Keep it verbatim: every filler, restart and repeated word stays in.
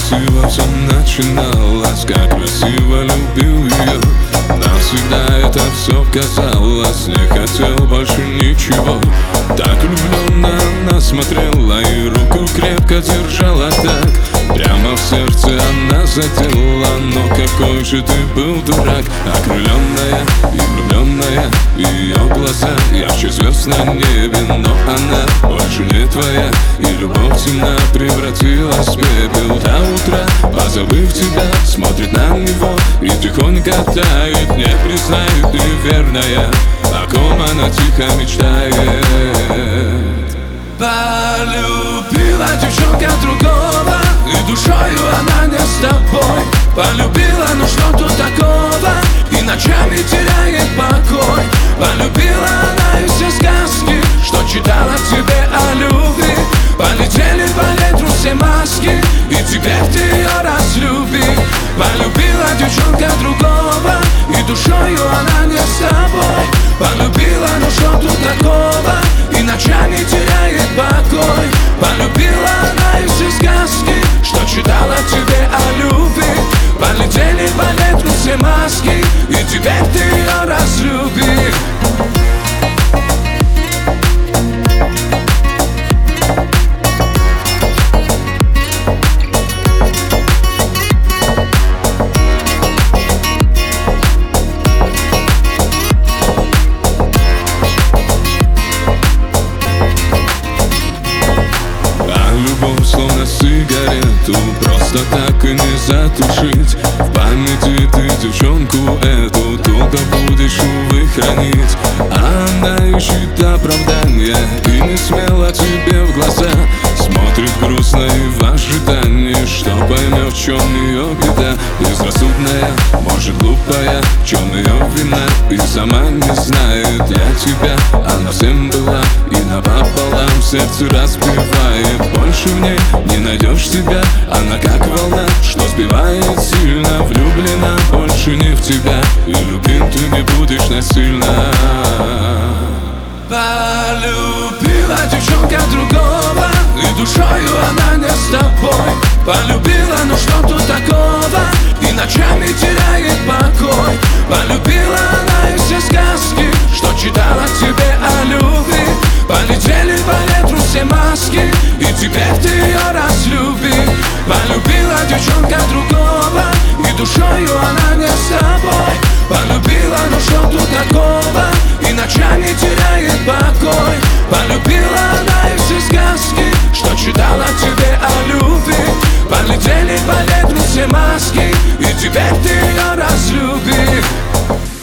красиво все начиналось, как красиво любил ее. Навсегда это все казалось, не хотел больше ничего. Так влюбленно она смотрела и руку крепко держала так. Прямо в сердце она задела, но какой же ты был дурак. Окрыленная и влюбленная, ее глаза ярче звезд на небе. Но она больше не твоя, и любовь темна превратилась в пепел. До утра, позабыв тебя, смотрит на него и тихонько тает. Не признает неверная, о ком она тихо мечтает. Полюбила девчонка другого, и душою она не с тобой. Полюбила, ну что тут такого, и ночами теряет покой. Полюбила она и все сказки, что читала тебе о любви. Полетели по ветру все маски, и теперь ты ее разлюби. Полюбила девчонка другого, и душою она не с тобой. Полюбила, ну что тут такого, и ночами теряет покой. Полюбила она и все сказки, что читала тебе о любви. Полетели по ветру все маски, и теперь ты ее разлюби. Словно сигарету, просто так и не затушить. В памяти ты девчонку эту долго будешь, увы, хранить. А она ищет оправдания и не смела тебе в глаза. Смотрит грустно и в ожидании, что поймет, в чем ее беда. Безрассудная, может глупая, в чем ее вина, и сама не знает. Для тебя она всем была, и напополам сердце разбивает. Больше в ней не найдешь себя, она как волна, что сбивает сильно. Влюблена больше не в тебя, и любим ты не будешь насильно. Полюбила девчонка другого, и душою она не с тобой. Полюбила, ну что тут такого, и ночами теряет покой. Полюбила она и все сказки, что читала тебе о любви. Полетели по ветру все маски, и теперь ты ее разлюби. Полюбила девчонка другого, и душою она не с тобой. Полюбила, ну что тут такого, и ночами теряет покой. Полюбила она и все сказки, что читала тебе о любви. Полетели по ветру все маски, и теперь ты ее разлюби.